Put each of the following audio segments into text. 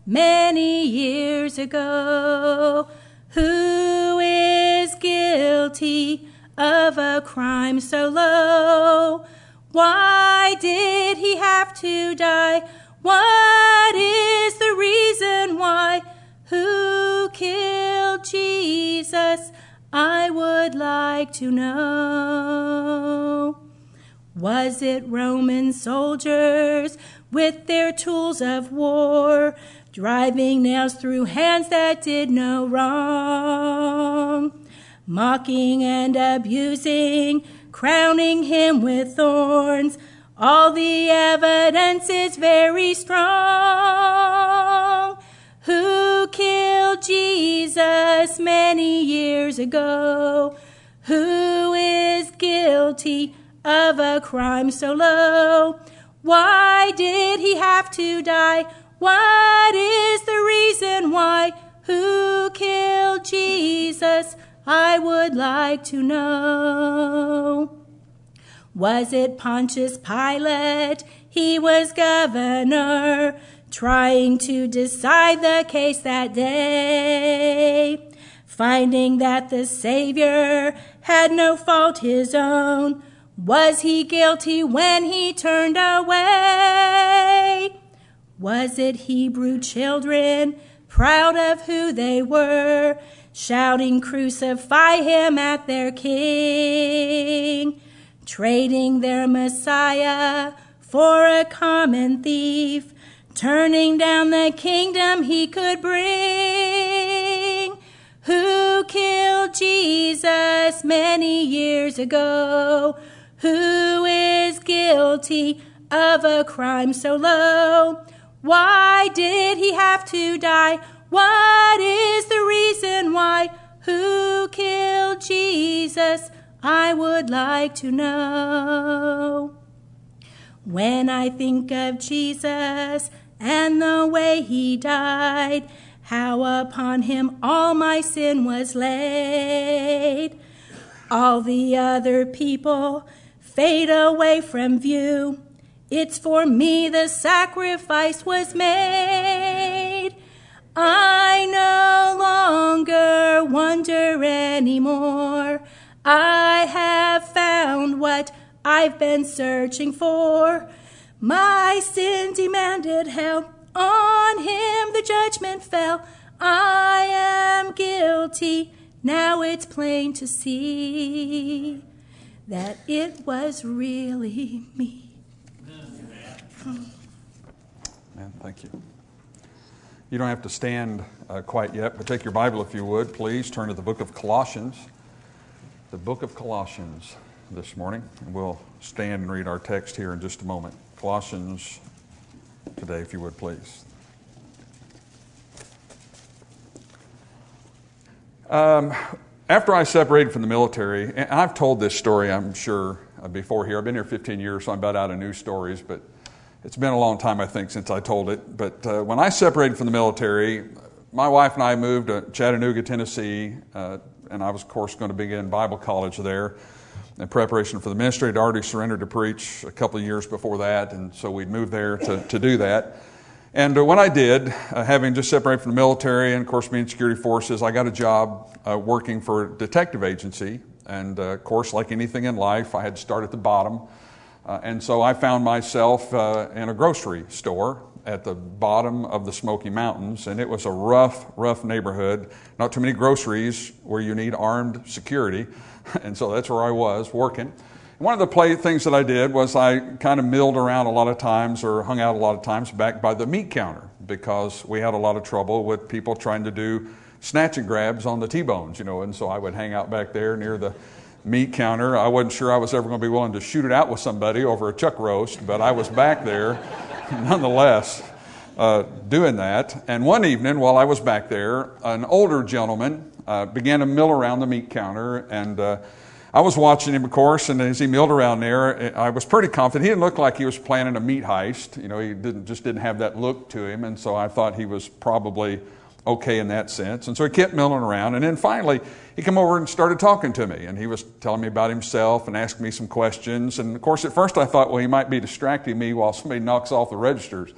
many years ago. Who is guilty of a crime so low? Why did he have to die? What is the reason why? Who killed Jesus? I would like to know. Was it Roman soldiers with their tools of war, driving nails through hands that did no wrong, mocking and abusing, crowning him with thorns? All the evidence is very strong. Who killed Jesus many years ago? Who is guilty of a crime so low? Why did he have to die? What is the reason why? Who killed Jesus? I would like to know. Was it Pontius Pilate? He was governor, trying to decide the case that day. Finding that the Savior had no fault his own, was he guilty when he turned away? Was it Hebrew children, proud of who they were, shouting, "Crucify him," at their king, trading their Messiah for a common thief, turning down the kingdom he could bring? Who killed Jesus many years ago? Who is guilty of a crime so low? Why did he have to die? What is the reason why? Who killed Jesus? I would like to know. When I think of Jesus and the way he died, how upon him all my sin was laid. All the other people fade away from view. It's for me the sacrifice was made. I no longer wonder anymore. I have found what I've been searching for. My sin demanded hell. On him the judgment fell. I am guilty. Now it's plain to see that it was really me. Man, thank you. You don't have to stand quite yet, but take your Bible if you would, please. Turn to the book of Colossians. The book of Colossians this morning. And we'll stand and read our text here in just a moment. Colossians today, if you would, please. After I separated from the military, and I've told this story, I'm sure, before here. I've been here 15 years, so I'm about out of news stories, but it's been a long time, I think, since I told it. But when I separated from the military, my wife and I moved to Chattanooga, Tennessee, and I was, of course, going to begin Bible college there in preparation for the ministry. I'd already surrendered to preach a couple of years before that, and so we'd moved there to do that. And when I did, having just separated from the military and, of course, being in security forces, I got a job working for a detective agency. And, of course, like anything in life, I had to start at the bottom. And so I found myself in a grocery store at the bottom of the Smoky Mountains, and it was a rough neighborhood. Not too many groceries where you need armed security, and so that's where I was working. One of the things that I did was I kind of milled around a lot of times or hung out a lot of times back by the meat counter because we had a lot of trouble with people trying to do snatch and grabs on the T-bones, and so I would hang out back there near the meat counter. I wasn't sure I was ever going to be willing to shoot it out with somebody over a chuck roast, but I was back there nonetheless doing that. And one evening while I was back there, an older gentleman began to mill around the meat counter, and I was watching him, of course, and as he milled around there, I was pretty confident. He didn't look like he was planning a meat heist. He didn't have that look to him, and so I thought he was probably okay in that sense. And so he kept milling around, and then finally he came over and started talking to me, and he was telling me about himself and asking me some questions. And of course, at first I thought, well, he might be distracting me while somebody knocks off the registers.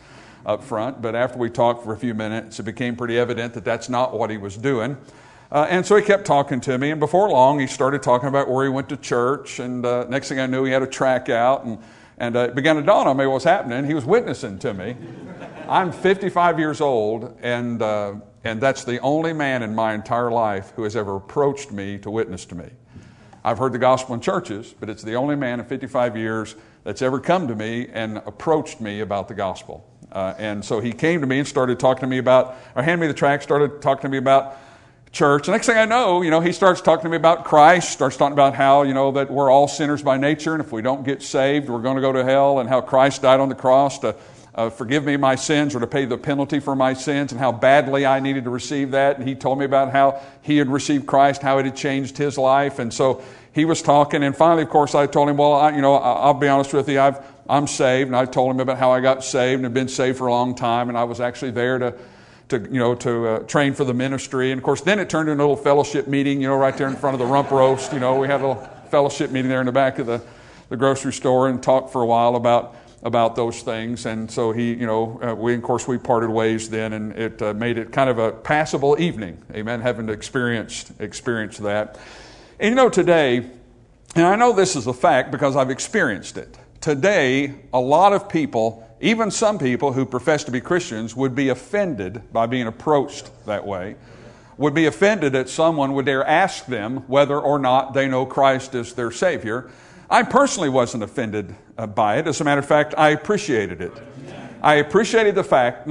up front. But after we talked for a few minutes, it became pretty evident that that's not what he was doing. And so he kept talking to me, and before long he started talking about where he went to church, and next thing I knew he had a track out, and it began to dawn on me what was happening. He was witnessing to me. I'm 55 years old, and that's the only man in my entire life who has ever approached me to witness to me. I've heard the gospel in churches, but it's the only man in 55 years that's ever come to me and approached me about the gospel. And so he came to me and started talking to me about, or handed me the tract, started talking to me about church. The next thing I know, he starts talking to me about Christ, starts talking about how, that we're all sinners by nature, and if we don't get saved, we're going to go to hell, and how Christ died on the cross to forgive me my sins or to pay the penalty for my sins, and how badly I needed to receive that. And he told me about how he had received Christ, how it had changed his life. And so he was talking, and finally, of course, I told him, well, I'll be honest with you, I'm saved. And I told him about how I got saved and had been saved for a long time, and I was actually there to train for the ministry. And of course, then it turned into a little fellowship meeting, right there in front of the rump roast. We had a little fellowship meeting there in the back of the grocery store, and talked for a while about those things. And so he, we parted ways then, and it made it kind of a passable evening. Amen. Having experienced that. And today, and I know this is a fact because I've experienced it. Today, a lot of people, even some people who profess to be Christians, would be offended by being approached that way, would be offended that someone would dare ask them whether or not they know Christ as their Savior. I personally wasn't offended by it. As a matter of fact, I appreciated it. I appreciated the fact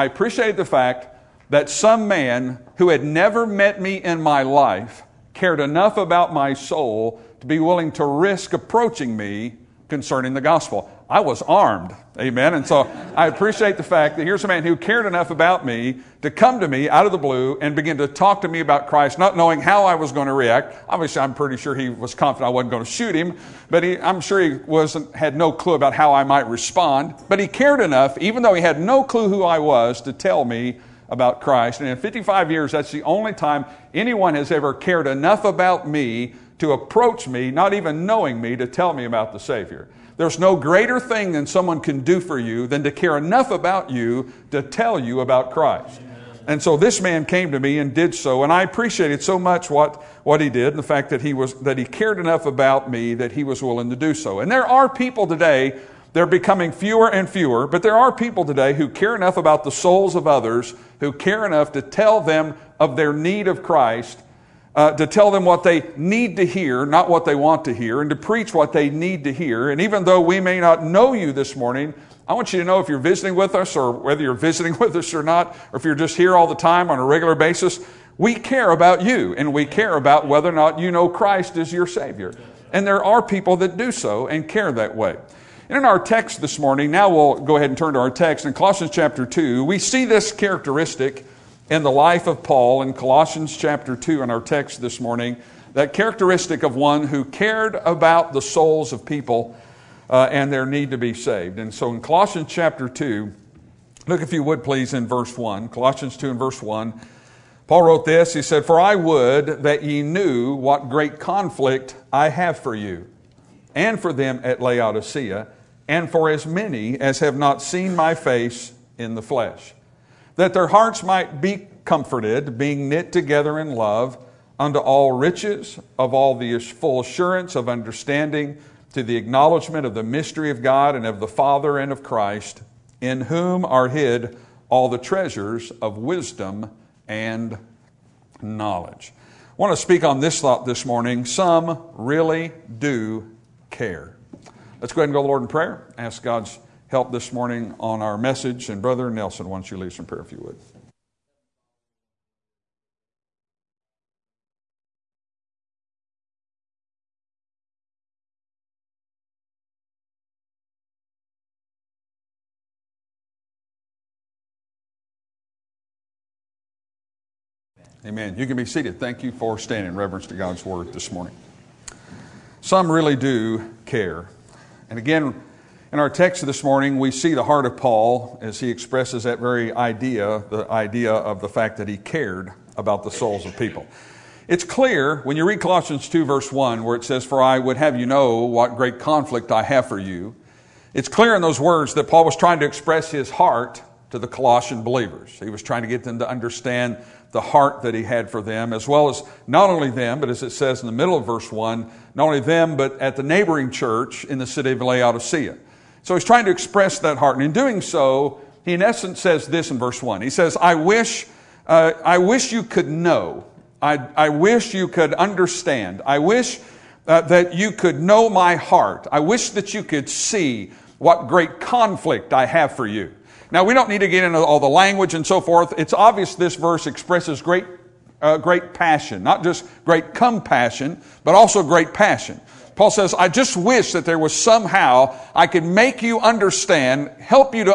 that some man who had never met me in my life cared enough about my soul to be willing to risk approaching me concerning the gospel. I was armed. Amen. And so I appreciate the fact that here's a man who cared enough about me to come to me out of the blue and begin to talk to me about Christ, not knowing how I was going to react. Obviously, I'm pretty sure he was confident I wasn't going to shoot him, but I'm sure he had no clue about how I might respond. But he cared enough, even though he had no clue who I was, to tell me about Christ. And in 55 years, that's the only time anyone has ever cared enough about me to approach me, not even knowing me, to tell me about the Savior. There's no greater thing than someone can do for you than to care enough about you to tell you about Christ. And so this man came to me and did so, and I appreciated so much what he did, and the fact that he cared enough about me that he was willing to do so. And there are people today, they're becoming fewer and fewer, but there are people today who care enough about the souls of others, who care enough to tell them of their need of Christ, to tell them what they need to hear, not what they want to hear, and to preach what they need to hear. And even though we may not know you this morning, I want you to know, if you're visiting with us, or whether you're visiting with us or not, or if you're just here all the time on a regular basis, we care about you, and we care about whether or not you know Christ is your Savior. And there are people that do so and care that way. And in our text this morning, now we'll go ahead and turn to our text. In Colossians chapter 2, we see this characteristic in the life of Paul in Colossians chapter 2 in our text this morning, that characteristic of one who cared about the souls of people and their need to be saved. And so in Colossians chapter 2, look if you would please in verse 1, Colossians 2 and verse 1, Paul wrote this, he said, "For I would that ye knew what great conflict I have for you, and for them at Laodicea, and for as many as have not seen my face in the flesh, that their hearts might be comforted, being knit together in love, unto all riches of all the full assurance of understanding, to the acknowledgement of the mystery of God and of the Father and of Christ, in whom are hid all the treasures of wisdom and knowledge." I want to speak on this thought this morning. Some really do care. Let's go ahead and go to the Lord in prayer. Ask God's help this morning on our message. And Brother Nelson, why don't you lead us in prayer if you would. Amen. You can be seated. Thank you for standing in reverence to God's Word this morning. Some really do care. And again, in our text this morning, we see the heart of Paul as he expresses that very idea, the idea of the fact that he cared about the souls of people. It's clear when you read Colossians 2 verse 1 where it says, "For I would have you know what great conflict I have for you." It's clear in those words that Paul was trying to express his heart to the Colossian believers. He was trying to get them to understand the heart that he had for them, as well as not only them, but as it says in the middle of verse 1, not only them, but at the neighboring church in the city of Laodicea. So he's trying to express that heart. And in doing so, he in essence says this in verse 1. He says, I wish you could know. I wish you could understand. I wish that you could know my heart. I wish that you could see what great conflict I have for you. Now, we don't need to get into all the language and so forth. It's obvious this verse expresses great passion, not just great compassion, but also great passion. Paul says, I just wish that there was somehow I could make you understand, help you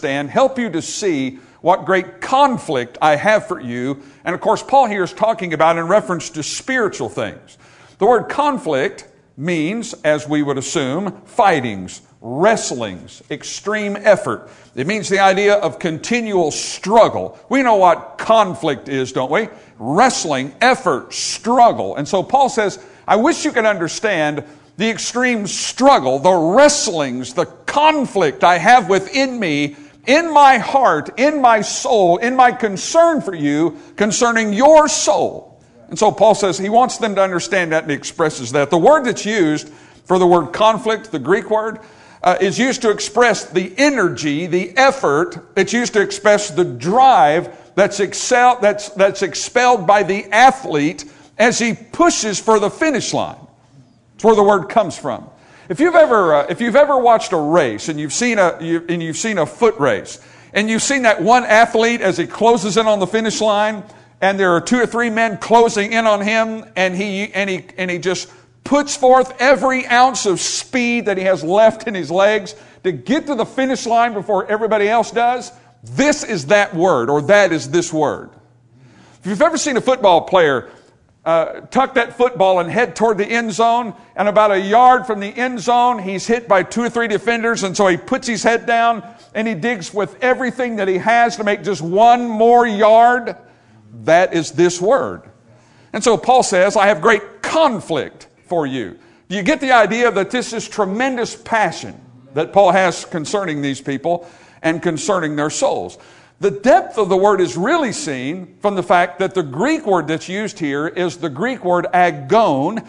to see what great conflict I have for you. And of course, Paul here is talking about in reference to spiritual things. The word conflict means, as we would assume, fightings, wrestlings, extreme effort. It means the idea of continual struggle. We know what conflict is, don't we? Wrestling, effort, struggle. And so Paul says, I wish you could understand the extreme struggle, the wrestlings, the conflict I have within me, in my heart, in my soul, in my concern for you, concerning your soul. And so Paul says he wants them to understand that, and he expresses that. The word that's used for the word conflict, the Greek word, is used to express the energy, the effort. It's used to express the drive that's expelled by the athlete as he pushes for the finish line. That's where the word comes from. If you've ever watched a race and you've seen a foot race, and you've seen that one athlete as he closes in on the finish line, and there are 2 or 3 men closing in on him, and he just puts forth every ounce of speed that he has left in his legs to get to the finish line before everybody else does. This is that word, or that is this word. If you've ever seen a football player tuck that football and head toward the end zone, and about a yard from the end zone, he's hit by 2 or 3 defenders, and so he puts his head down and he digs with everything that he has to make just 1 more yard, that is this word. And so Paul says, I have great conflict for you. Do you get the idea that this is tremendous passion that Paul has concerning these people and concerning their souls? The depth of the word is really seen from the fact that the Greek word that's used here is the Greek word agon.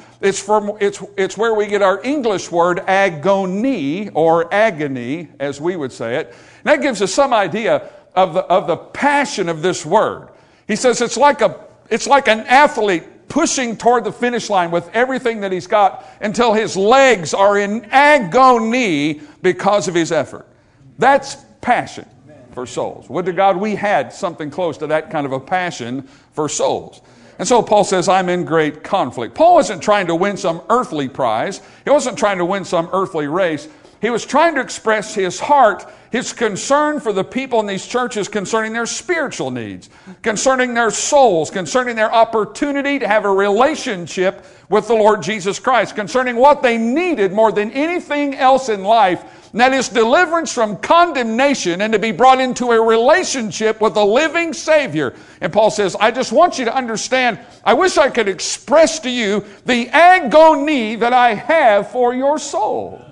It's where we get our English word agony, or agony, as we would say it. And that gives us some idea of the passion of this word. He says it's like an athlete pushing toward the finish line with everything that he's got until his legs are in agony because of his effort. That's passion for souls. Would to God we had something close to that kind of a passion for souls. And so Paul says, I'm in great conflict. Paul wasn't trying to win some earthly prize. He wasn't trying to win some earthly race. He was trying to express his heart, his concern for the people in these churches concerning their spiritual needs, concerning their souls, concerning their opportunity to have a relationship with the Lord Jesus Christ, concerning what they needed more than anything else in life, and that is deliverance from condemnation and to be brought into a relationship with the living Savior. And Paul says, I just want you to understand, I wish I could express to you the agony that I have for your soul.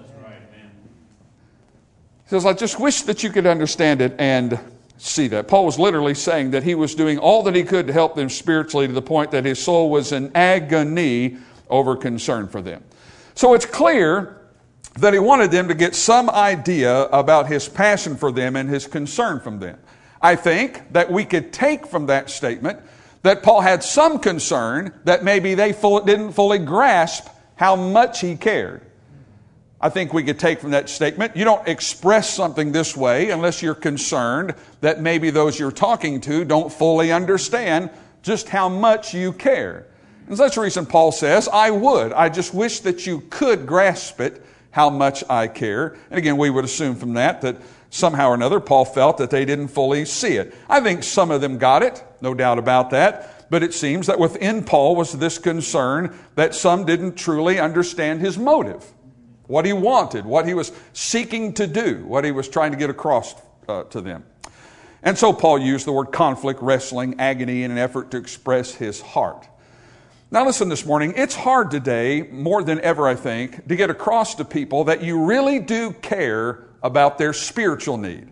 He says, I just wish that you could understand it and see that. Paul was literally saying that he was doing all that he could to help them spiritually to the point that his soul was in agony over concern for them. So it's clear that he wanted them to get some idea about his passion for them and his concern from them. I think that we could take from that statement that Paul had some concern that maybe they didn't fully grasp how much he cared. I think we could take from that statement, you don't express something this way unless you're concerned that maybe those you're talking to don't fully understand just how much you care. And that's the reason Paul says, I just wish that you could grasp it, how much I care. And again, we would assume from that somehow or another Paul felt that they didn't fully see it. I think some of them got it, no doubt about that. But it seems that within Paul was this concern that some didn't truly understand his motive. What he wanted, what he was seeking to do, what he was trying to get across to them. And so Paul used the word conflict, wrestling, agony in an effort to express his heart. Now listen this morning, it's hard today, more than ever I think, to get across to people that you really do care about their spiritual need.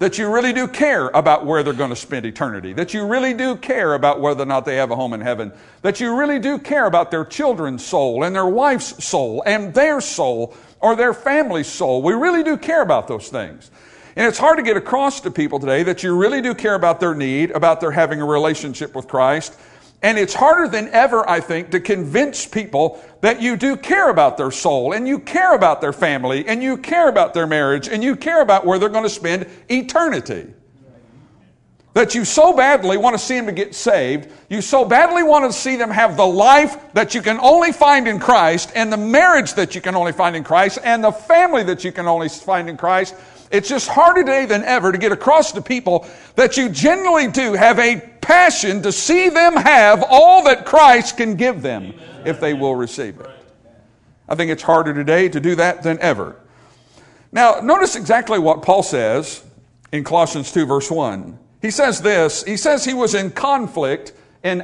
that you really do care about where they're going to spend eternity, that you really do care about whether or not they have a home in heaven, that you really do care about their children's soul and their wife's soul and their soul or their family's soul. We really do care about those things. And it's hard to get across to people today that you really do care about their need, about their having a relationship with Christ. And it's harder than ever, I think, to convince people that you do care about their soul and you care about their family and you care about their marriage and you care about where they're going to spend eternity. That you so badly want to see them get saved. You so badly want to see them have the life that you can only find in Christ and the marriage that you can only find in Christ and the family that you can only find in Christ. It's just harder today than ever to get across to people that you genuinely do have a passion to see them have all that Christ can give them if they will receive it. I think it's harder today to do that than ever. Now, notice exactly what Paul says in Colossians 2, verse 1. He says this, he says he was in conflict, in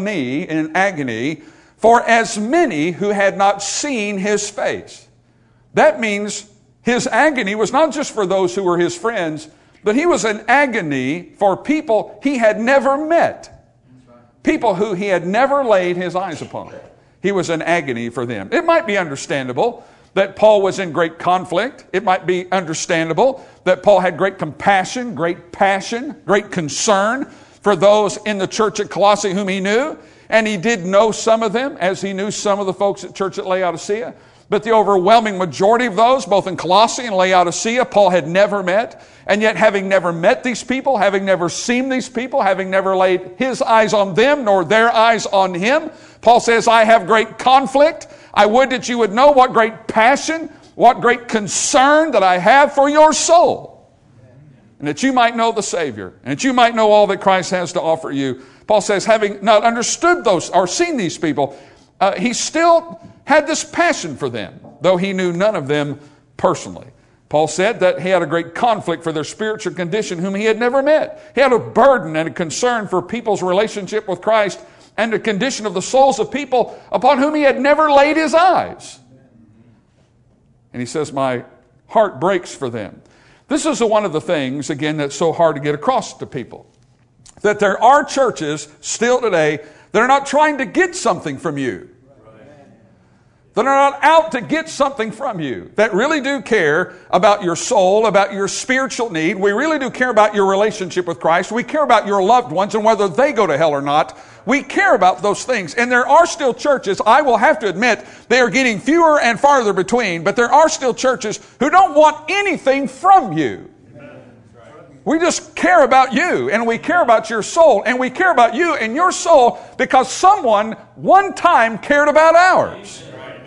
agony, for as many who had not seen his face. That means his agony was not just for those who were his friends, but he was in agony for people he had never met. People who he had never laid his eyes upon. He was in agony for them. It might be understandable that Paul was in great conflict. It might be understandable that Paul had great compassion, great passion, great concern for those in the church at Colossae whom he knew. And he did know some of them, as he knew some of the folks at church at Laodicea. But the overwhelming majority of those, both in Colossae and Laodicea, Paul had never met. And yet, having never met these people, having never seen these people, having never laid his eyes on them, nor their eyes on him, Paul says, I have great conflict. I would that you would know what great passion, what great concern that I have for your soul. And that you might know the Savior, and that you might know all that Christ has to offer you. Paul says, having not understood those or seen these people, he still had this passion for them, though he knew none of them personally. Paul said that he had a great conflict for their spiritual condition whom he had never met. He had a burden and a concern for people's relationship with Christ and the condition of the souls of people upon whom he had never laid his eyes. And he says, my heart breaks for them. This is one of the things, again, that's so hard to get across to people. That there are churches still today that are not trying to get something from you. That are not out to get something from you. That really do care about your soul, about your spiritual need. We really do care about your relationship with Christ. We care about your loved ones and whether they go to hell or not. We care about those things. And there are still churches, I will have to admit, they are getting fewer and farther between, but there are still churches who don't want anything from you. We just care about you, and we care about your soul, and we care about you and your soul because someone one time cared about ours.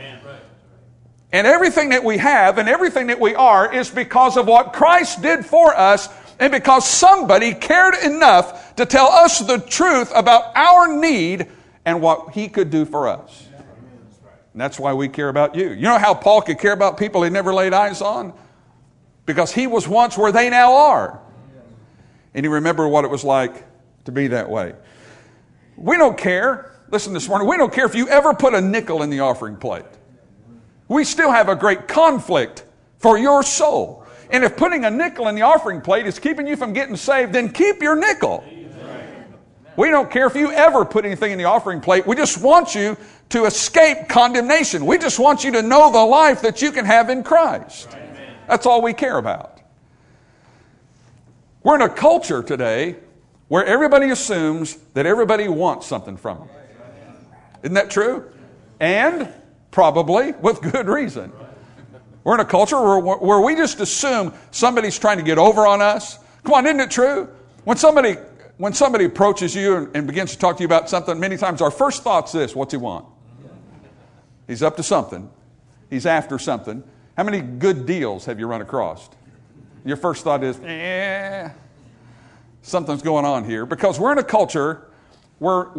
And everything that we have and everything that we are is because of what Christ did for us and because somebody cared enough to tell us the truth about our need and what he could do for us. And that's why we care about you. You know how Paul could care about people he never laid eyes on? Because he was once where they now are. And he remembered what it was like to be that way. We don't care. Listen this morning. We don't care if you ever put a nickel in the offering plate. We still have a great conflict for your soul. And if putting a nickel in the offering plate is keeping you from getting saved, then keep your nickel. We don't care if you ever put anything in the offering plate. We just want you to escape condemnation. We just want you to know the life that you can have in Christ. That's all we care about. We're in a culture today where everybody assumes that everybody wants something from them. Isn't that true? And probably with good reason. We're in a culture where we just assume somebody's trying to get over on us. Come on, isn't it true? When somebody approaches you and begins to talk to you about something, many times our first thought's this: what's he want? He's up to something. He's after something. How many good deals have you run across? Your first thought is, something's going on here. Because we're in a culture where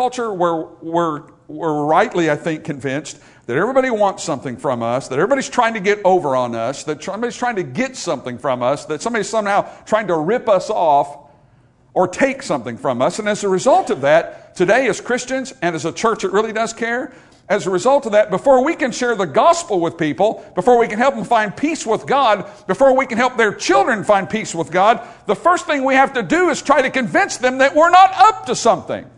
we're rightly, I think, convinced that everybody wants something from us, that everybody's trying to get over on us, that somebody's trying to get something from us, that somebody's somehow trying to rip us off or take something from us. And as a result of that, today as Christians and as a church that really does care, as a result of that, before we can share the gospel with people, before we can help them find peace with God, before we can help their children find peace with God, the first thing we have to do is try to convince them that we're not up to something.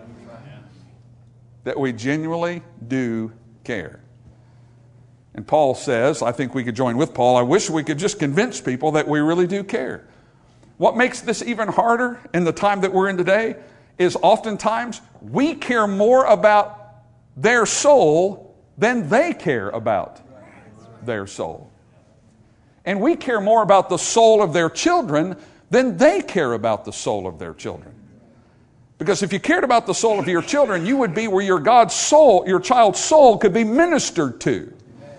That we genuinely do care. And Paul says, I think we could join with Paul, I wish we could just convince people that we really do care. What makes this even harder in the time that we're in today is oftentimes we care more about their soul than they care about their soul. And we care more about the soul of their children than they care about the soul of their children. Because if you cared about the soul of your children, you would be where your God's soul, your child's soul could be ministered to.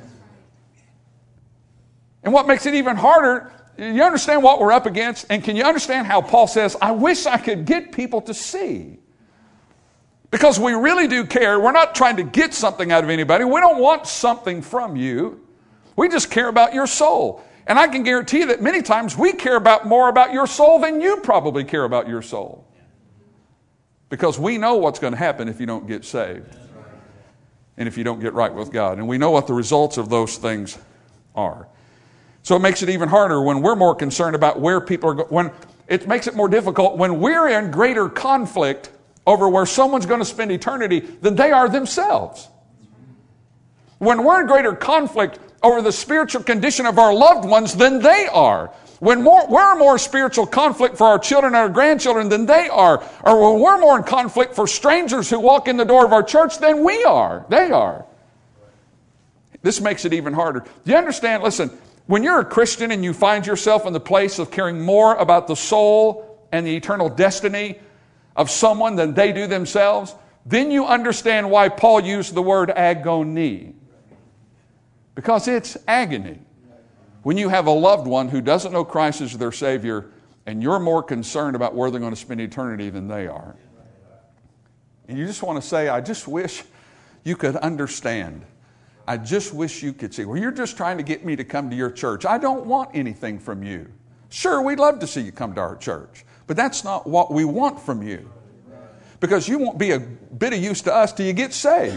And what makes it even harder, you understand what we're up against? And can you understand how Paul says, I wish I could get people to see? Because we really do care. We're not trying to get something out of anybody. We don't want something from you. We just care about your soul. And I can guarantee you that many times we care more about your soul than you probably care about your soul. Because we know what's going to happen if you don't get saved. And if you don't get right with God. And we know what the results of those things are. So it makes it even harder when we're more concerned about where people are going. It makes it more difficult when we're in greater conflict over where someone's going to spend eternity than they are themselves. When we're in greater conflict over the spiritual condition of our loved ones than they are. When we're more spiritual conflict for our children and our grandchildren than they are. Or when we're more in conflict for strangers who walk in the door of our church than they are. This makes it even harder. Do you understand? Listen, when you're a Christian and you find yourself in the place of caring more about the soul and the eternal destiny of someone than they do themselves, then you understand why Paul used the word agony. Because it's agony. When you have a loved one who doesn't know Christ as their Savior and you're more concerned about where they're going to spend eternity than they are. And you just want to say, I just wish you could understand. I just wish you could see. Well, you're just trying to get me to come to your church. I don't want anything from you. Sure, we'd love to see you come to our church. But that's not what we want from you. Because you won't be a bit of use to us till you get saved.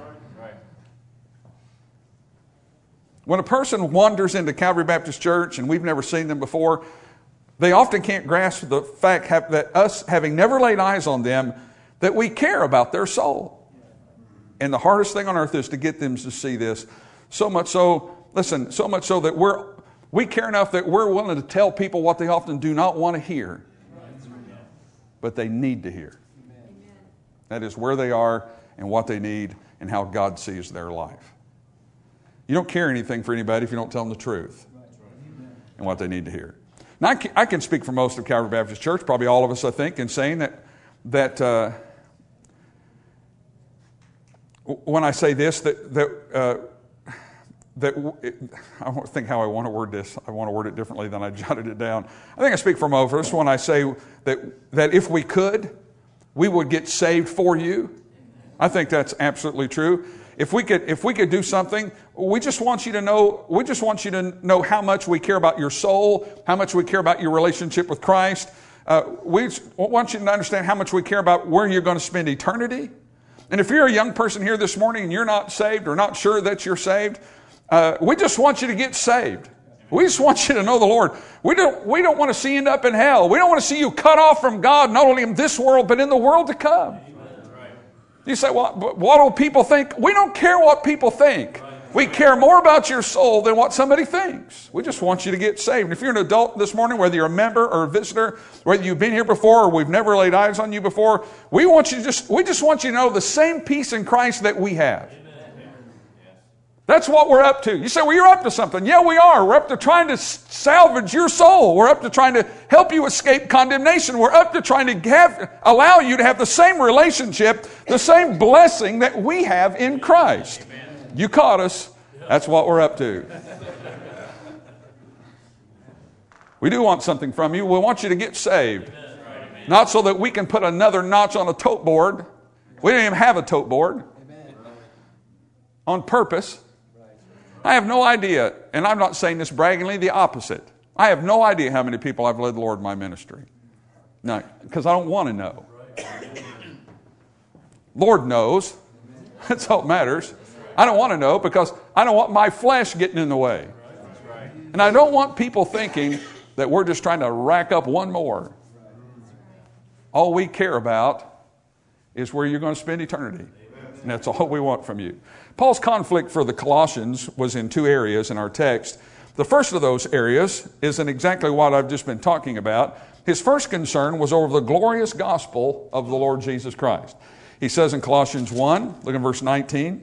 When a person wanders into Calvary Baptist Church and we've never seen them before, they often can't grasp the fact that us having never laid eyes on them, that we care about their soul. And the hardest thing on earth is to get them to see this. So much so that we care enough that we're willing to tell people what they often do not want to hear. But they need to hear. That is where they are and what they need and how God sees their life. You don't care anything for anybody if you don't tell them the truth and what they need to hear. Now, I can speak for most of Calvary Baptist Church, probably all of us, I think, in saying that when I say this, I don't think how I want to word this. I want to word it differently than I jotted it down. I think I speak for most of us when I say that if we could, we would get saved for you. I think that's absolutely true. If we could do something, we just want you to know how much we care about your soul, how much we care about your relationship with Christ. We want you to understand how much we care about where you're going to spend eternity. And if you're a young person here this morning and you're not saved or not sure that you're saved, we just want you to get saved. We just want you to know the Lord. We don't want to see you end up in hell. We don't want to see you cut off from God, not only in this world, but in the world to come. You say, well, what will people think? We don't care what people think. We care more about your soul than what somebody thinks. We just want you to get saved. If you're an adult this morning, whether you're a member or a visitor, whether you've been here before or we've never laid eyes on you before, we just want you to know the same peace in Christ that we have. That's what we're up to. You say, well, you're up to something. Yeah, we are. We're up to trying to salvage your soul. We're up to trying to help you escape condemnation. We're up to trying to allow you to have the same relationship, the same blessing that we have in Christ. You caught us. That's what we're up to. We do want something from you. We want you to get saved. Not so that we can put another notch on a tote board. We don't even have a tote board. On purpose. I have no idea, and I'm not saying this braggingly, the opposite. I have no idea how many people I've led the Lord in my ministry. No, because I don't want to know. Lord knows. That's all that matters. I don't want to know because I don't want my flesh getting in the way. And I don't want people thinking that we're just trying to rack up one more. All we care about is where you're going to spend eternity. And that's all we want from you. Paul's conflict for the Colossians was in two areas in our text. The first of those areas is in exactly what I've just been talking about. His first concern was over the glorious gospel of the Lord Jesus Christ. He says in Colossians 1, look at verse 19.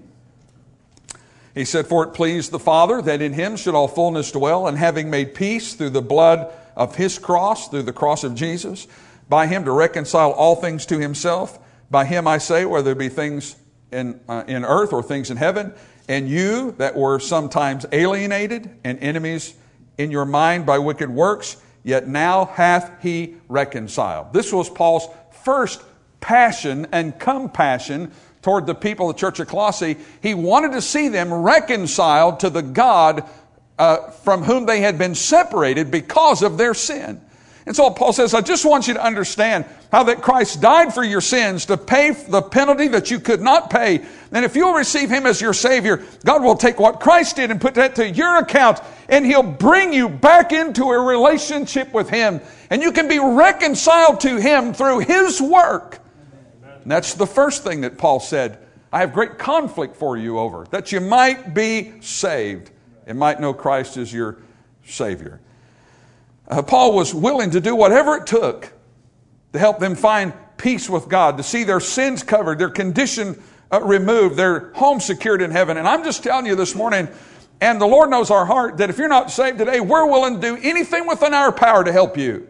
He said, "For it pleased the Father that in him should all fullness dwell, and having made peace through the blood of his cross," through the cross of Jesus, "by him to reconcile all things to himself. By him I say, whether it be things in earth or things in heaven, and you that were sometimes alienated and enemies in your mind by wicked works, yet now hath he reconciled." This was Paul's first passion and compassion toward the people of the church of Colossae. He wanted to see them reconciled to the God from whom they had been separated because of their sin. And so Paul says, I just want you to understand how that Christ died for your sins to pay the penalty that you could not pay. And if you'll receive him as your Savior, God will take what Christ did and put that to your account, and he'll bring you back into a relationship with him. And you can be reconciled to him through his work. And that's the first thing that Paul said, I have great conflict for you over, that you might be saved and might know Christ as your Savior. Paul was willing to do whatever it took to help them find peace with God, to see their sins covered, their condition removed, their home secured in heaven. And I'm just telling you this morning, and the Lord knows our heart, that if you're not saved today, we're willing to do anything within our power to help you.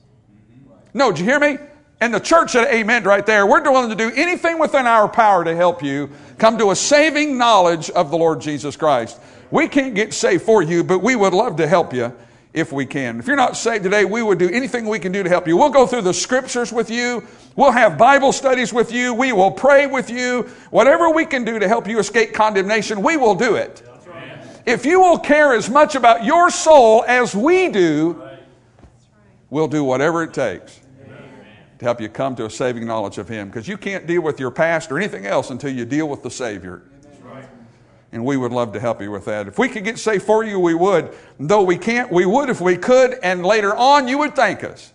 No, did you hear me? And the church said amen right there. We're willing to do anything within our power to help you come to a saving knowledge of the Lord Jesus Christ. We can't get saved for you, but we would love to help you if we can. If you're not saved today, we would do anything we can do to help you. We'll go through the scriptures with you. We'll have Bible studies with you. We will pray with you. Whatever we can do to help you escape condemnation, we will do it. If you will care as much about your soul as we do, we'll do whatever it takes to help you come to a saving knowledge of him. Because you can't deal with your past or anything else until you deal with the Savior. And we would love to help you with that. If we could get saved for you, we would. Though we can't, we would if we could. And later on, you would thank us.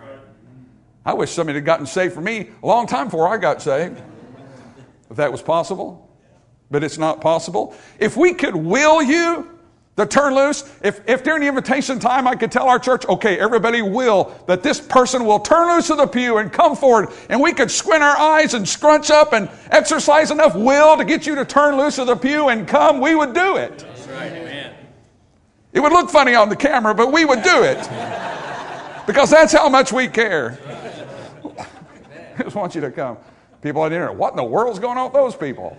I wish somebody had gotten saved for me a long time before I got saved. If that was possible. But it's not possible. If we could will you to turn loose, if during the invitation time I could tell our church, okay, everybody will, that this person will turn loose of the pew and come forward, and we could squint our eyes and scrunch up and exercise enough will to get you to turn loose of the pew and come, we would do it. That's right, amen. It would look funny on the camera, but we would do it. Because that's how much we care. I just want you to come. People on the internet, what in the world's going on with those people?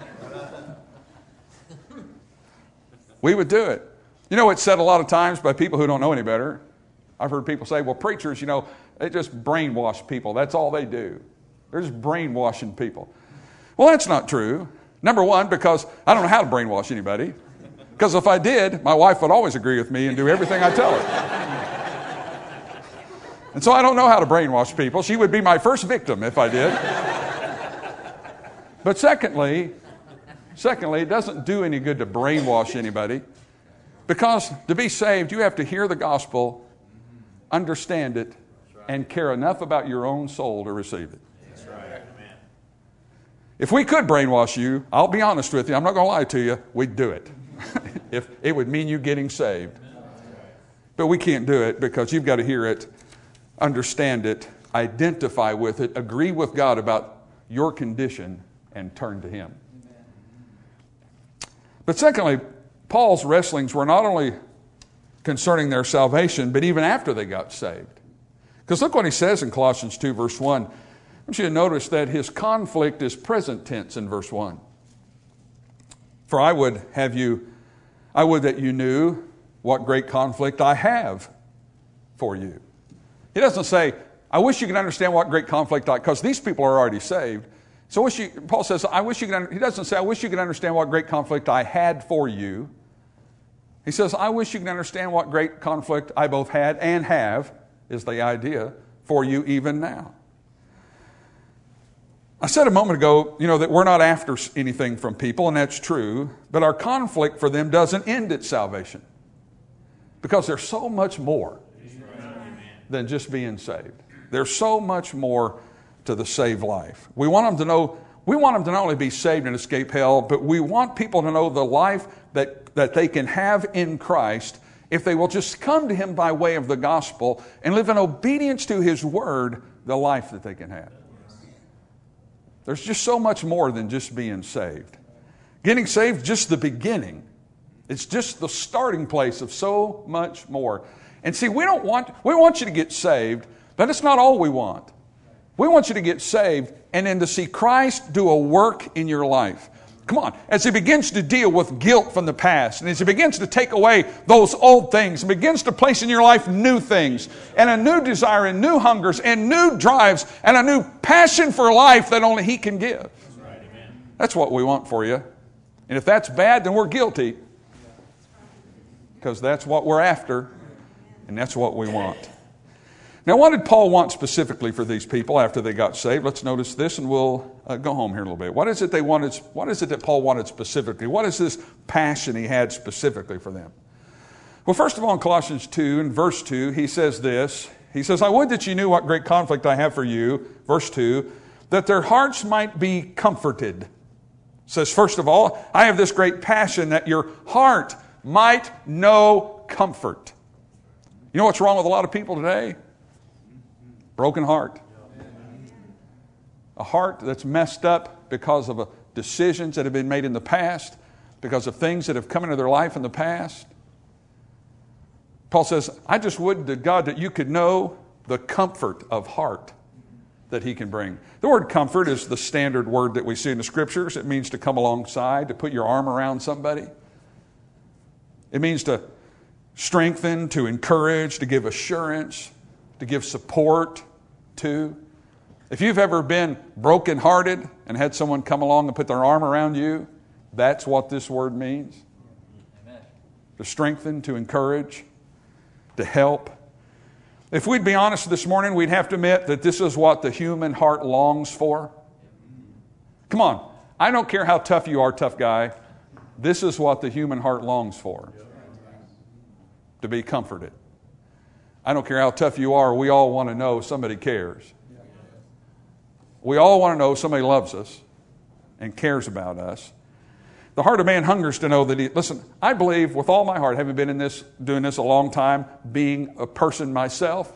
We would do it. You know, it's said a lot of times by people who don't know any better. I've heard people say, well, preachers, they just brainwash people. That's all they do. They're just brainwashing people. Well, that's not true. Number one, because I don't know how to brainwash anybody. Because if I did, my wife would always agree with me and do everything I tell her. And so I don't know how to brainwash people. She would be my first victim if I did. But secondly, it doesn't do any good to brainwash anybody. Because to be saved, you have to hear the gospel, understand it, and care enough about your own soul to receive it. That's right. If we could brainwash you, I'll be honest with you, I'm not going to lie to you, we'd do it. If it would mean you getting saved. But we can't do it because you've got to hear it, understand it, identify with it, agree with God about your condition, and turn to him. But secondly, Paul's wrestlings were not only concerning their salvation, but even after they got saved. Because look what he says in Colossians 2, verse 1. I want you to notice that his conflict is present tense in verse 1. For I would that you knew what great conflict I have for you. He doesn't say, I wish you could understand what great conflict because these people are already saved. So Paul says, he doesn't say, I wish you could understand what great conflict I had for you. He says, I wish you could understand what great conflict I both had and have, is the idea, for you even now. I said a moment ago, that we're not after anything from people, and that's true, but our conflict for them doesn't end at salvation. Because there's so much more than just being saved. There's so much more to the saved life. We want them to know, we want them to not only be saved and escape hell, but we want people to know the life that they can have in Christ if they will just come to Him by way of the gospel and live in obedience to His word, the life that they can have. There's just so much more than just being saved. Getting saved is just the beginning. It's just the starting place of so much more. And see, we want you to get saved, but it's not all we want. We want you to get saved and then to see Christ do a work in your life. Come on, as He begins to deal with guilt from the past, and as He begins to take away those old things, and begins to place in your life new things, and a new desire, and new hungers, and new drives, and a new passion for life that only He can give. That's right, amen. That's what we want for you. And if that's bad, then we're guilty. Because that's what we're after, and that's what we want. Now, what did Paul want specifically for these people after they got saved? Let's notice this, and we'll go home here a little bit. What is it they wanted? What is it that Paul wanted specifically? What is this passion he had specifically for them? Well, first of all, in Colossians 2, in verse 2, he says this. He says, I would that you knew what great conflict I have for you, verse 2, that their hearts might be comforted. It says, first of all, I have this great passion that your heart might know comfort. You know what's wrong with a lot of people today? Broken heart. A heart that's messed up because of decisions that have been made in the past, because of things that have come into their life in the past. Paul says, I just would to God that you could know the comfort of heart that He can bring. The word comfort is the standard word that we see in the Scriptures. It means to come alongside, to put your arm around somebody. It means to strengthen, to encourage, to give assurance, to give support to. If you've ever been brokenhearted and had someone come along and put their arm around you, that's what this word means. Amen. To strengthen, to encourage, to help. If we'd be honest this morning, we'd have to admit that this is what the human heart longs for. Come on. I don't care how tough you are, tough guy. This is what the human heart longs for. To be comforted. I don't care how tough you are, we all want to know somebody cares. We all want to know somebody loves us and cares about us. The heart of man hungers to know that listen, I believe with all my heart, having been in this, doing this a long time, being a person myself,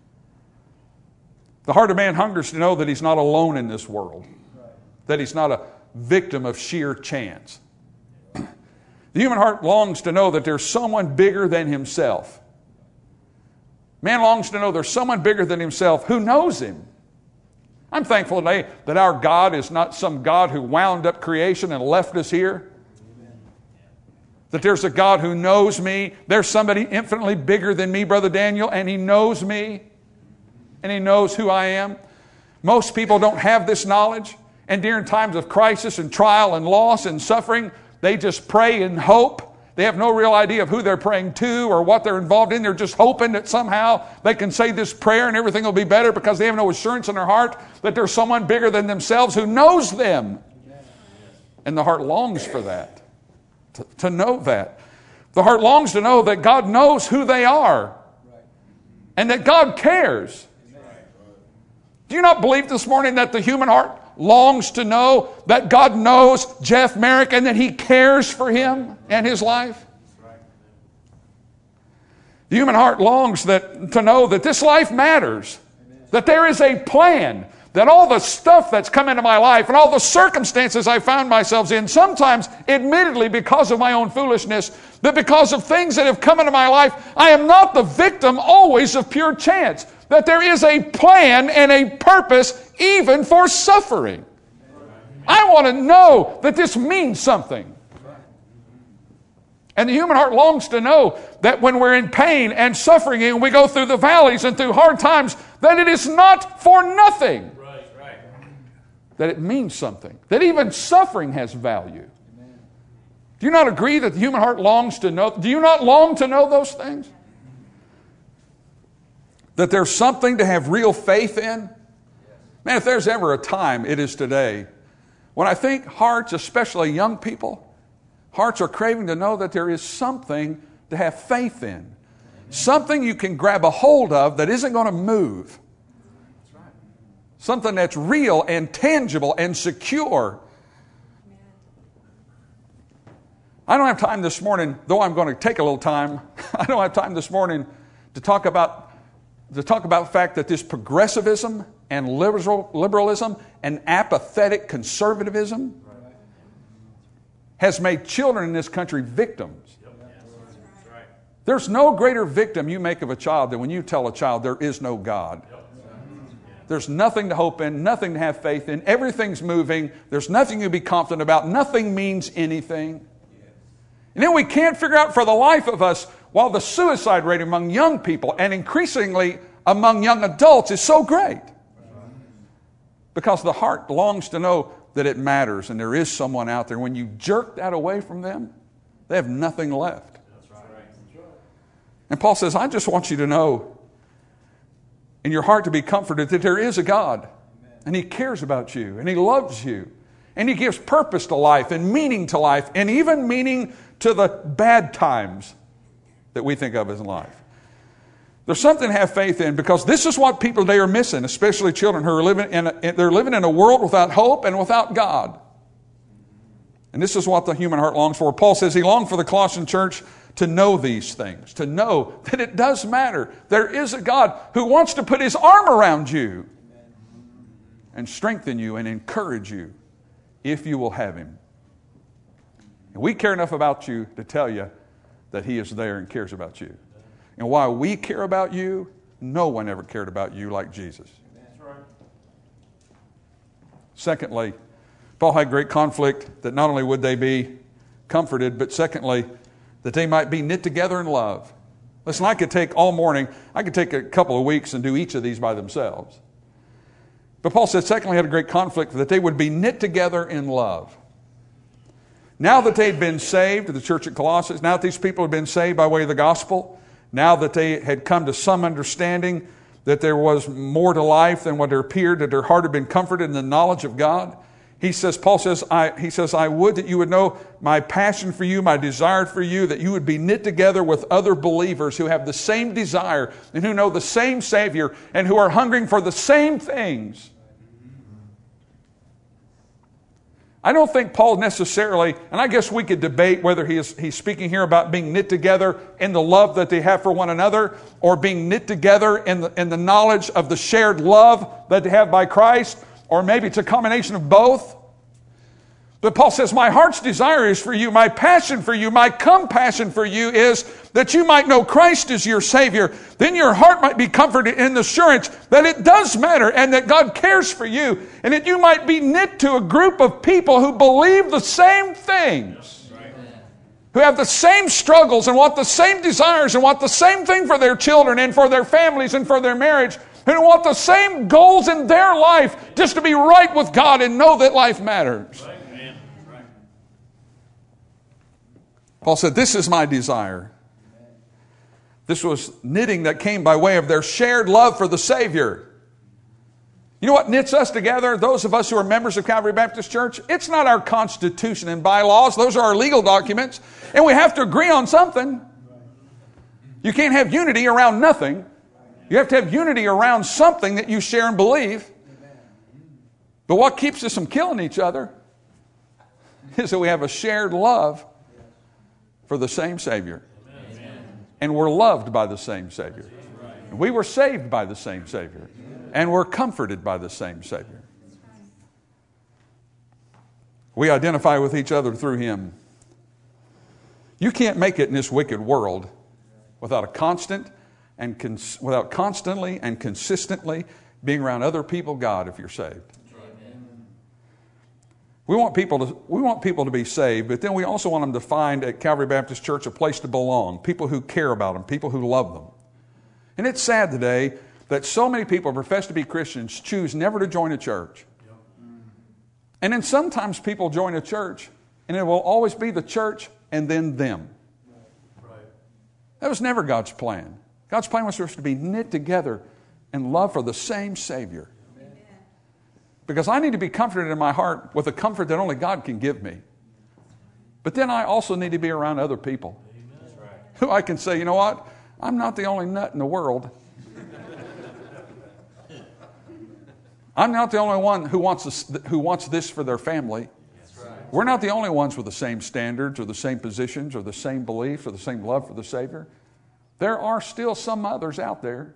the heart of man hungers to know that he's not alone in this world, that he's not a victim of sheer chance. The human heart longs to know that there's someone bigger than himself. Man longs to know there's someone bigger than himself who knows him. I'm thankful today that our God is not some God who wound up creation and left us here. That there's a God who knows me. There's somebody infinitely bigger than me, Brother Daniel, and He knows me. And He knows who I am. Most people don't have this knowledge. And during times of crisis and trial and loss and suffering, they just pray and hope. They have no real idea of who they're praying to or what they're involved in. They're just hoping that somehow they can say this prayer and everything will be better because they have no assurance in their heart that there's someone bigger than themselves who knows them. And the heart longs for that, to know that. The heart longs to know that God knows who they are and that God cares. Do you not believe this morning that the human heart longs to know that God knows Jeff Merrick and that He cares for him and his life? The human heart longs to know that this life matters, that there is a plan, that all the stuff that's come into my life and all the circumstances I found myself in, sometimes admittedly because of my own foolishness, but because of things that have come into my life, I am not the victim always of pure chance. That there is a plan and a purpose even for suffering. I want to know that this means something. And the human heart longs to know that when we're in pain and suffering and we go through the valleys and through hard times, that it is not for nothing. Right. That it means something. That even suffering has value. Amen. Do you not agree that the human heart longs to know? Do you not long to know those things? That there's something to have real faith in? Man, if there's ever a time, it is today. When I think hearts, especially young people, hearts are craving to know that there is something to have faith in. Something you can grab a hold of that isn't going to move. Something that's real and tangible and secure. I don't have time this morning, though I'm going to take a little time. I don't have time this morning to talk about the fact that this progressivism and liberalism and apathetic conservatism has made children in this country victims. There's no greater victim you make of a child than when you tell a child there is no God. There's nothing to hope in, nothing to have faith in. Everything's moving. There's nothing to be confident about. Nothing means anything. And then we can't figure out for the life of us while the suicide rate among young people and increasingly among young adults is so great. Because the heart longs to know that it matters and there is someone out there. When you jerk that away from them, they have nothing left. And Paul says, I just want you to know in your heart to be comforted that there is a God. And He cares about you and He loves you. And He gives purpose to life and meaning to life and even meaning to the bad times that we think of as life. There's something to have faith in because this is what people today are missing, especially children who are living in a world without hope and without God. And this is what the human heart longs for. Paul says he longed for the Colossian church to know these things, to know that it does matter. There is a God who wants to put His arm around you and strengthen you and encourage you if you will have Him. And we care enough about you to tell you that He is there and cares about you. And while we care about you, no one ever cared about you like Jesus. That's right. Secondly, Paul had great conflict that not only would they be comforted, but secondly, that they might be knit together in love. Listen, I could take all morning, I could take a couple of weeks and do each of these by themselves. But Paul said, secondly, had a great conflict that they would be knit together in love. Now that they'd been saved, the church at Colossae, now that these people had been saved by way of the gospel, now that they had come to some understanding that there was more to life than what there appeared, that their heart had been comforted in the knowledge of God, Paul says, I would that you would know my passion for you, my desire for you, that you would be knit together with other believers who have the same desire and who know the same Savior and who are hungering for the same things. I don't think Paul necessarily, and I guess we could debate whether he's speaking here about being knit together in the love that they have for one another or being knit together in the knowledge of the shared love that they have by Christ, or maybe it's a combination of both. But Paul says, my heart's desire is for you, my passion for you, my compassion for you is that you might know Christ as your Savior. Then your heart might be comforted in the assurance that it does matter and that God cares for you. And that you might be knit to a group of people who believe the same things. Who have the same struggles and want the same desires and want the same thing for their children and for their families and for their marriage. And want the same goals in their life just to be right with God and know that life matters. Paul said, this is my desire. This was knitting that came by way of their shared love for the Savior. You know what knits us together, those of us who are members of Calvary Baptist Church? It's not our constitution and bylaws. Those are our legal documents. And we have to agree on something. You can't have unity around nothing. You have to have unity around something that you share and believe. But what keeps us from killing each other is that we have a shared love for the same Savior. And we're loved by the same Savior. And we were saved by the same Savior. And we're comforted by the same Savior. We identify with each other through Him. You can't make it in this wicked world without constantly and consistently being around other people, God, if you're saved. We want people to be saved, but then we also want them to find at Calvary Baptist Church a place to belong, people who care about them, people who love them. And it's sad today that so many people who profess to be Christians choose never to join a church. And then sometimes people join a church and it will always be the church and then them. That was never God's plan. God's plan was for us to be knit together in love for the same Savior. Because I need to be comforted in my heart with a comfort that only God can give me. But then I also need to be around other people who I can say, you know what? I'm not the only nut in the world. I'm not the only one who wants this for their family. We're not the only ones with the same standards or the same positions or the same beliefs or the same love for the Savior. There are still some others out there.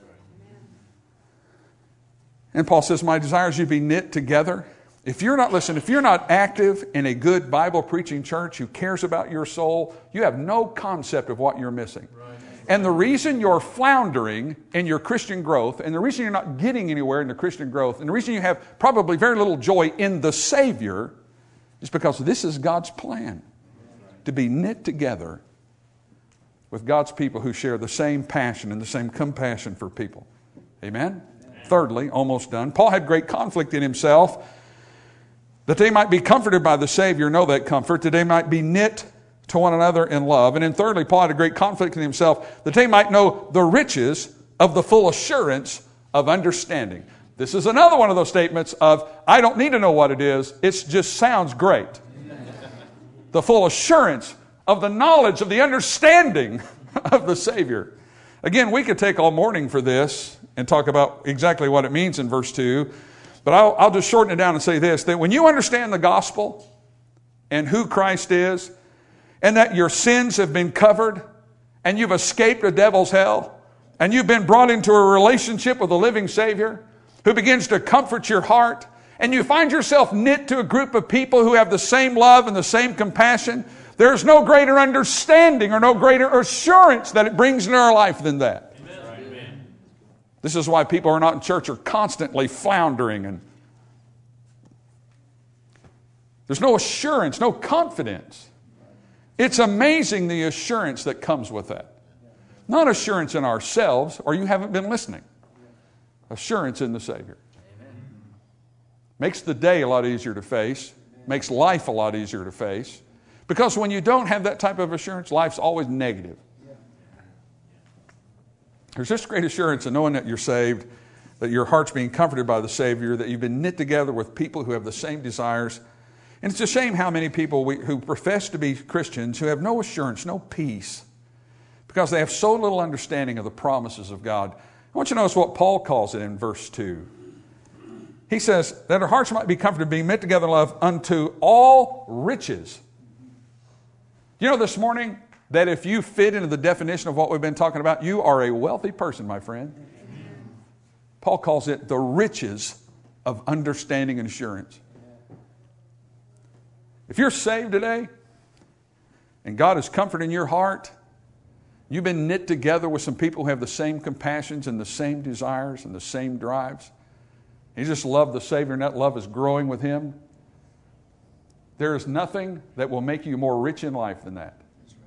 And Paul says, my desire is you be knit together. If you're not active in a good Bible preaching church who cares about your soul, you have no concept of what you're missing. And the reason you're floundering in your Christian growth, and the reason you're not getting anywhere in the Christian growth, and the reason you have probably very little joy in the Savior, is because this is God's plan. To be knit together with God's people who share the same passion and the same compassion for people. Amen? Thirdly, almost done, Paul had great conflict in himself, that they might be comforted by the Savior, know that comfort, that they might be knit to one another in love. And then thirdly, Paul had a great conflict in himself, that they might know the riches of the full assurance of understanding. This is another one of those statements of, I don't need to know what it is, it just sounds great. The full assurance of the knowledge of the understanding of the Savior. Again, we could take all morning for this and talk about exactly what it means in verse 2. But I'll just shorten it down and say this, that when you understand the gospel and who Christ is, and that your sins have been covered, and you've escaped the devil's hell, and you've been brought into a relationship with the living Savior who begins to comfort your heart, and you find yourself knit to a group of people who have the same love and the same compassion, there's no greater understanding or no greater assurance that it brings in our life than that. This is why people who are not in church are constantly floundering, and there's no assurance, no confidence. It's amazing the assurance that comes with that. Not assurance in ourselves, or you haven't been listening. Assurance in the Savior. Makes the day a lot easier to face, makes life a lot easier to face. Because when you don't have that type of assurance, life's always negative. There's just great assurance in knowing that you're saved, that your heart's being comforted by the Savior, that you've been knit together with people who have the same desires. And it's a shame how many people who profess to be Christians who have no assurance, no peace, because they have so little understanding of the promises of God. I want you to notice what Paul calls it in verse 2. He says, that our hearts might be comforted, being knit together in love unto all riches. You know this morning, that if you fit into the definition of what we've been talking about, you are a wealthy person, my friend. Amen. Paul calls it the riches of understanding and assurance. If you're saved today, and God is comforting your heart, you've been knit together with some people who have the same compassions and the same desires and the same drives. You just love the Savior, and that love is growing with Him. There is nothing that will make you more rich in life than that.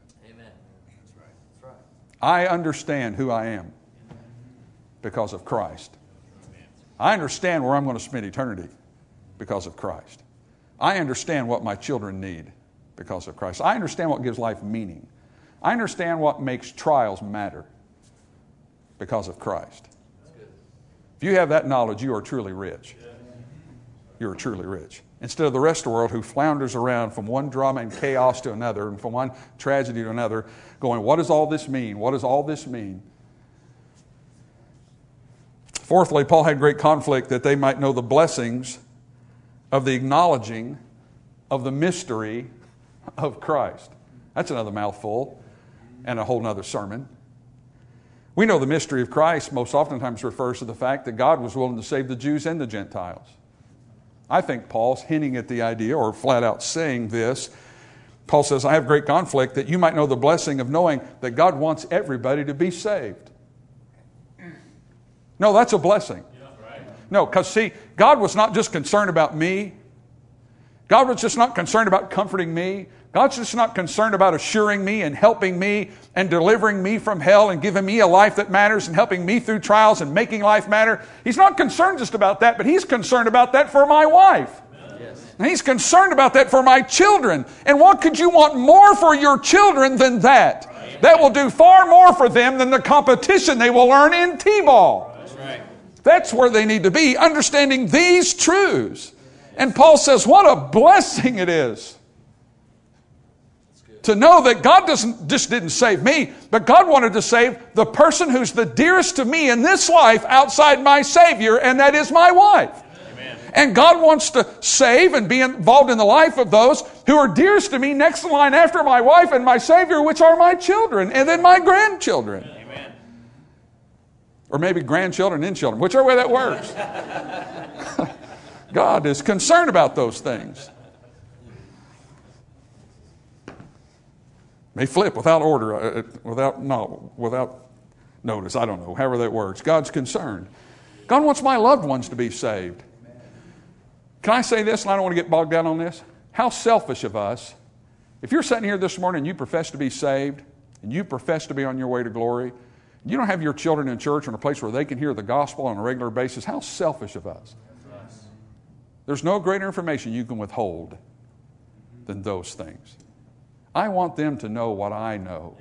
I understand who I am because of Christ. I understand where I'm going to spend eternity because of Christ. I understand what my children need because of Christ. I understand what gives life meaning. I understand what makes trials matter because of Christ. If you have that knowledge, you are truly rich. You are truly rich. Instead of the rest of the world who flounders around from one drama and chaos to another and from one tragedy to another, going, what does all this mean? What does all this mean? Fourthly, Paul had great conflict that they might know the blessings of the acknowledging of the mystery of Christ. That's another mouthful and a whole other sermon. We know the mystery of Christ most oftentimes refers to the fact that God was willing to save the Jews and the Gentiles. I think Paul's hinting at the idea, or flat out saying this. Paul says, I have great conflict that you might know the blessing of knowing that God wants everybody to be saved. No, that's a blessing. No, because see, God was not just concerned about me. God was just not concerned about comforting me. God's just not concerned about assuring me and helping me and delivering me from hell and giving me a life that matters and helping me through trials and making life matter. He's not concerned just about that, but He's concerned about that for my wife. Yes. And He's concerned about that for my children. And what could you want more for your children than that? Right. That will do far more for them than the competition they will earn in T-ball. That's right. That's where they need to be, understanding these truths. And Paul says, what a blessing it is to know that God just didn't save me, but God wanted to save the person who's the dearest to me in this life outside my Savior, and that is my wife. Amen. And God wants to save and be involved in the life of those who are dearest to me next in line after my wife and my Savior, which are my children, and then my grandchildren. Amen. Or maybe grandchildren and children, whichever way that works. God is concerned about those things. May flip without order, without notice. I don't know, however that works. God's concerned. God wants my loved ones to be saved. Can I say this, and I don't want to get bogged down on this? How selfish of us. If you're sitting here this morning and you profess to be saved, and you profess to be on your way to glory, you don't have your children in church or in a place where they can hear the gospel on a regular basis, how selfish of us. There's no greater information you can withhold than those things. I want them to know what I know.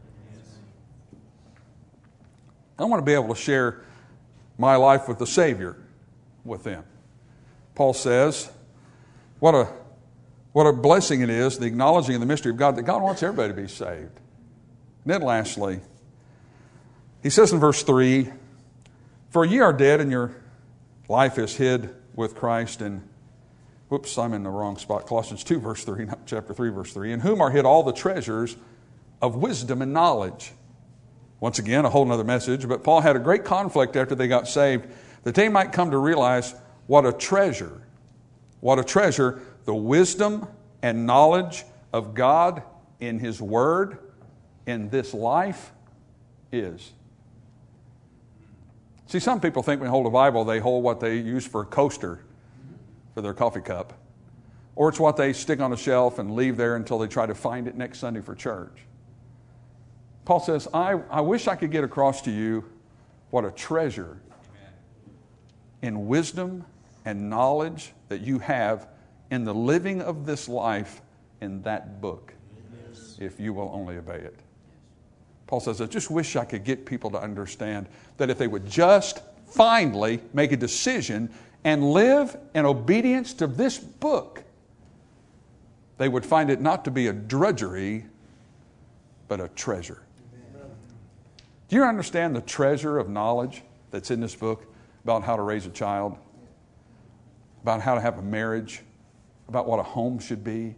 I want to be able to share my life with the Savior with them. Paul says, what a blessing it is, the acknowledging of the mystery of God, that God wants everybody to be saved. And then lastly, he says in verse 3, for ye are dead and your life is hid with Christ in, I'm in the wrong spot. Colossians 2 verse 3, not chapter 3 verse 3. In whom are hid all the treasures of wisdom and knowledge. Once again, a whole other message. But Paul had a great conflict after they got saved, that they might come to realize what a treasure the wisdom and knowledge of God in His Word in this life is. See, some people think when they hold a Bible, they hold what they use for a coaster for their coffee cup. Or it's what they stick on a shelf and leave there until they try to find it next Sunday for church. Paul says, I wish I could get across to you what a treasure in wisdom and knowledge that you have in the living of this life in that book, if you will only obey it. Paul says, I just wish I could get people to understand that if they would just finally make a decision and live in obedience to this book, they would find it not to be a drudgery, but a treasure. Do you understand the treasure of knowledge that's in this book about how to raise a child, about how to have a marriage, about what a home should be,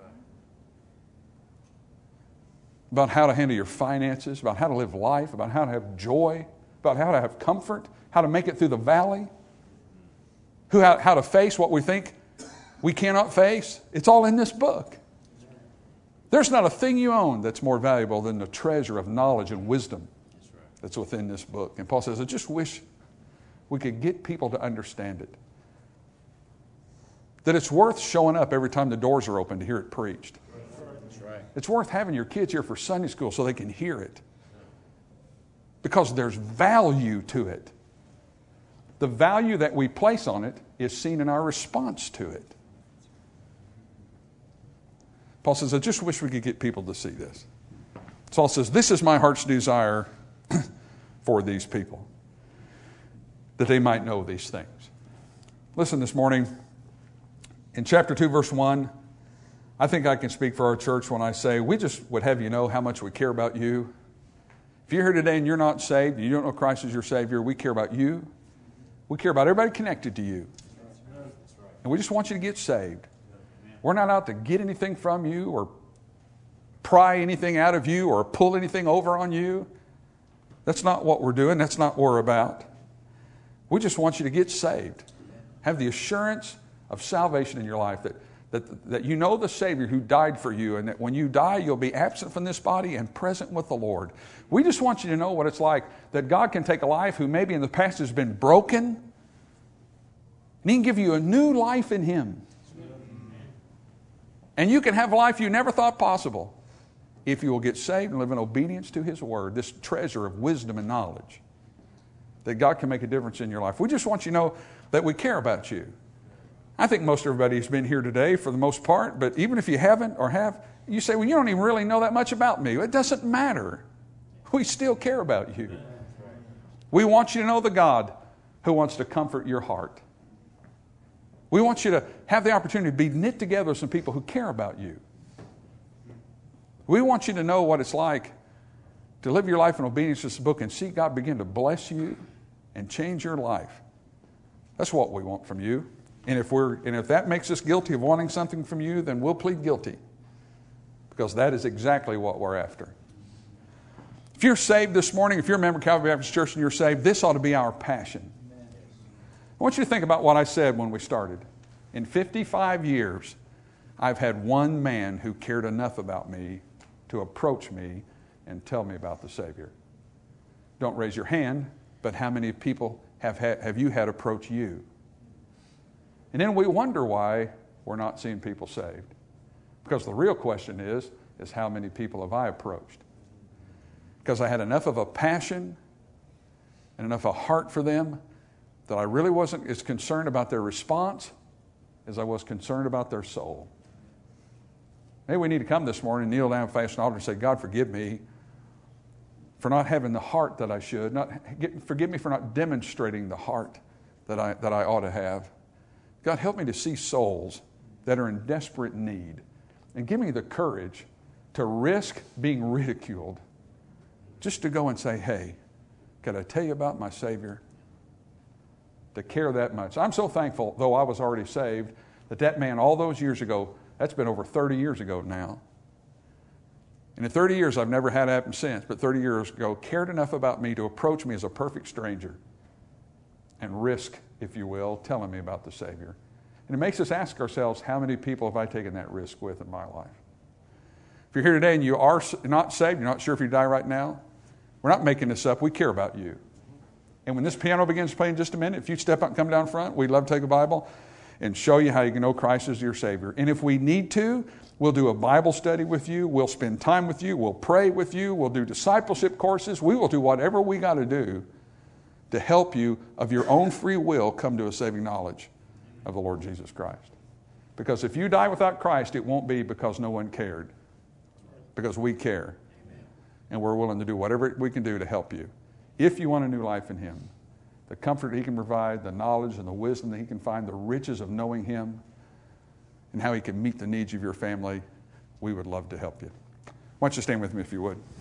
about how to handle your finances, about how to live life, about how to have joy, about how to have comfort, how to make it through the valley, how to face what we think we cannot face? It's all in this book. There's not a thing you own that's more valuable than the treasure of knowledge and wisdom that's within this book. And Paul says, I just wish we could get people to understand it. That it's worth showing up every time the doors are open to hear it preached. That's right. It's worth having your kids here for Sunday school so they can hear it. Because there's value to it. The value that we place on it is seen in our response to it. Paul says, I just wish we could get people to see this. Paul says, this is my heart's desire for these people, that they might know these things. Listen, this morning, in chapter 2, verse 1, I think I can speak for our church when I say we just would have you know how much we care about you. If you're here today and you're not saved, and you don't know Christ as your Savior, we care about you. We care about everybody connected to you. And we just want you to get saved. We're not out to get anything from you or pry anything out of you or pull anything over on you. That's not what we're doing. That's not what we're about. We just want you to get saved. Have the assurance of salvation in your life, that you know the Savior who died for you, and that when you die, you'll be absent from this body and present with the Lord. We just want you to know what it's like, that God can take a life who maybe in the past has been broken, and He can give you a new life in Him. And you can have a life you never thought possible if you will get saved and live in obedience to His Word, this treasure of wisdom and knowledge, that God can make a difference in your life. We just want you to know that we care about you. I think most everybody has been here today for the most part, but even if you haven't or have, you say, well, you don't even really know that much about me. It doesn't matter. We still care about you. We want you to know the God who wants to comfort your heart. We want you to have the opportunity to be knit together with some people who care about you. We want you to know what it's like to live your life in obedience to this book and see God begin to bless you and change your life. That's what we want from you. And if that makes us guilty of wanting something from you, then we'll plead guilty, because that is exactly what we're after. If you're saved this morning, if you're a member of Calvary Baptist Church and you're saved, this ought to be our passion. I want you to think about what I said when we started. In 55 years, I've had one man who cared enough about me to approach me and tell me about the Savior. Don't raise your hand, but how many people have you had approach you? And then we wonder why we're not seeing people saved. Because the real question is how many people have I approached? Because I had enough of a passion and enough of a heart for them that I really wasn't as concerned about their response as I was concerned about their soul. Maybe we need to come this morning, kneel down, face an altar, and say, God, forgive me for not having the heart that I should. Forgive me for not demonstrating the heart that I ought to have. God, help me to see souls that are in desperate need. And give me the courage to risk being ridiculed just to go and say, hey, can I tell you about my Savior? To care that much. I'm so thankful, though I was already saved, that man all those years ago, that's been over 30 years ago now. And in 30 years, I've never had it happen since, but 30 years ago, cared enough about me to approach me as a perfect stranger and risk, if you will, telling me about the Savior. And it makes us ask ourselves, how many people have I taken that risk with in my life? If you're here today and you are not saved, you're not sure if you die right now, we're not making this up. We care about you. And when this piano begins to play in just a minute, if you step up and come down front, we'd love to take a Bible and show you how you can know Christ as your Savior. And if we need to, we'll do a Bible study with you. We'll spend time with you. We'll pray with you. We'll do discipleship courses. We will do whatever we got to do to help you of your own free will come to a saving knowledge of the Lord Jesus Christ. Because if you die without Christ, it won't be because no one cared. Because we care. And we're willing to do whatever we can do to help you. If you want a new life in Him, the comfort He can provide, the knowledge and the wisdom that He can find, the riches of knowing Him, and how He can meet the needs of your family, we would love to help you. Why don't you stand with me if you would?